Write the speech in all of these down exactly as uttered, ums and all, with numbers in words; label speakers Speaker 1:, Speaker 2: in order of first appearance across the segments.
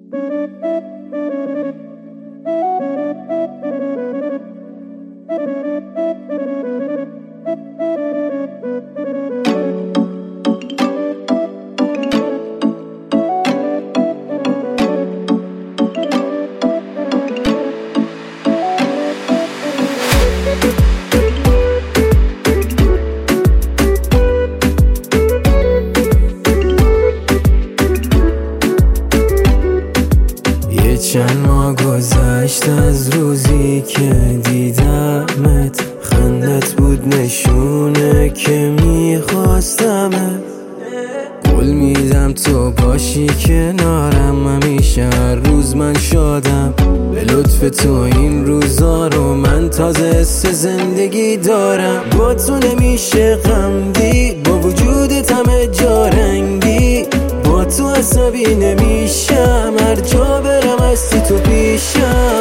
Speaker 1: چند ماه گذشت از روزی که دیدمت، خندت بود نشونه که میخواستمت. قول میدم تو باشی کنارم همیشه، هر روز من شادم به لطف تو. این روزا رو من تازه حس زندگی دارم. با تو نمیشه غم دید، با وجودت همه جا رنگی. با تو عصبی نمیشم، هر جا برم هستی تو پیشم.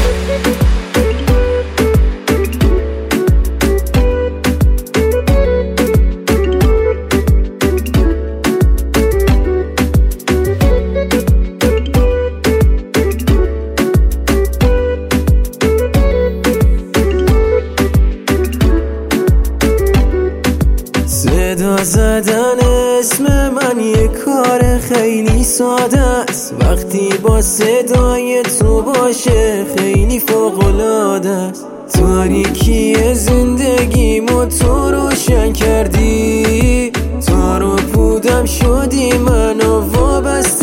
Speaker 1: صدا زدن اسم من یه کار خیلی ساده است، وقتی با صدای تو باشه خیلی فوق‌العاده است. تاریکی زندگیمو تو روشن کردی، تار و پودم شدی منو وابسته